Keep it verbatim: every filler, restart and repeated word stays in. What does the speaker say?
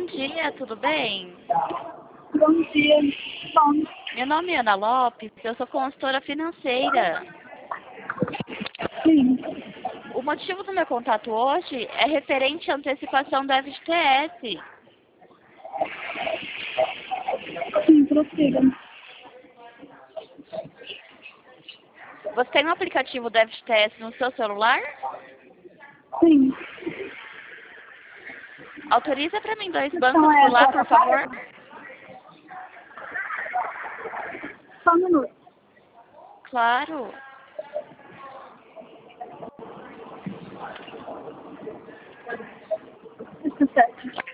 dia, tudo bem? Bom dia. Bom, Meu nome é Ana Lopes, eu sou consultora financeira. sim. O motivo do meu contato hoje é referente à antecipação do F G T S. Sim, prossiga. Você tem um aplicativo do F G T S no seu celular? Sim. Autoriza para mim dois Então, bancos é por lá, a por favor? Só um minuto. Claro. Isso, certo.